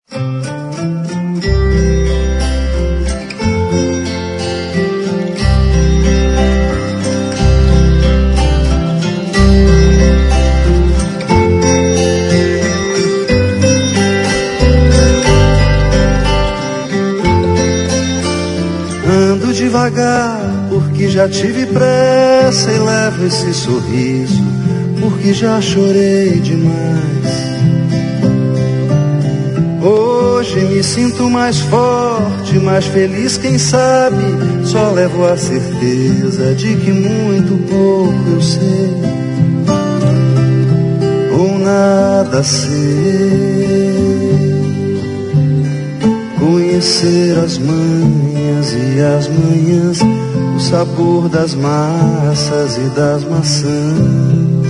Ando devagar porque já tive pressa e levo esse sorriso porque já chorei demais. Hoje me sinto mais forte, mais feliz, quem sabe. Só levo a certeza de que muito pouco eu sei, ou nada sei. Conhecer as manhas e as manhãs, o sabor das massas e das maçãs.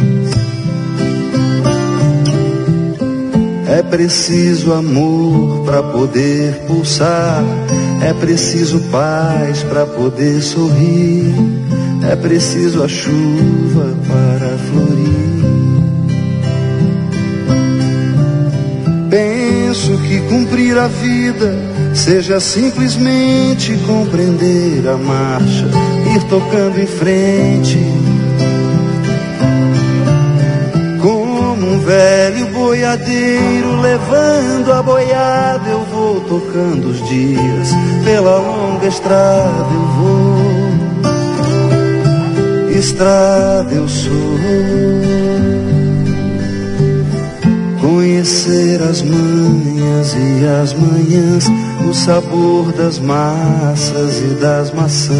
É preciso amor para poder pulsar, é preciso paz para poder sorrir, é preciso a chuva para florir. Penso que cumprir a vida seja simplesmente compreender a marcha, ir tocando em frente. Como um velho boiadeiro levando a boiada, eu vou tocando os dias, pela longa estrada eu vou. Estrada eu sou. Conhecer as manhas e as manhãs, o sabor das massas e das maçãs.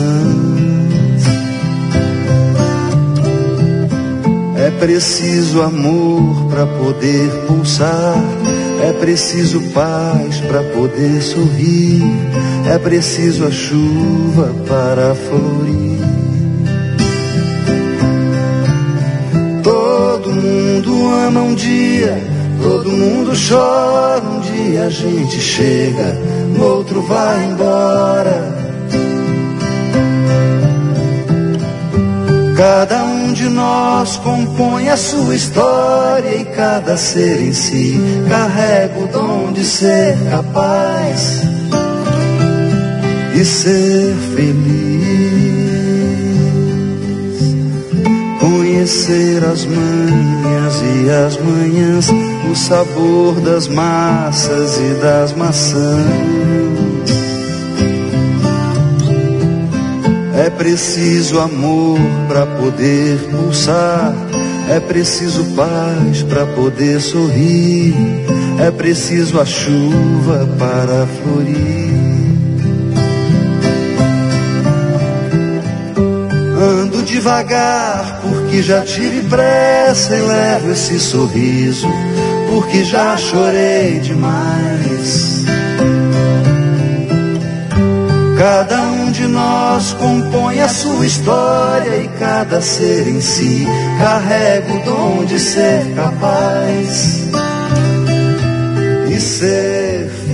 É preciso amor para poder pulsar, é preciso paz para poder sorrir, é preciso a chuva para florir. Todo mundo ama um dia, todo mundo chora, um dia a gente chega, no outro vai embora. Cada um de nós compõe a sua história e cada ser em si carrega o dom de ser capaz e ser feliz. Conhecer as manhas e as manhãs, o sabor das massas e das maçãs. É preciso amor para poder pulsar, é preciso paz para poder sorrir, é preciso a chuva para florir. Ando devagar porque já tive pressa e levo esse sorriso porque já chorei demais. Cada um de nós compõe a sua história e cada ser em si carrega o dom de ser capaz e ser feliz.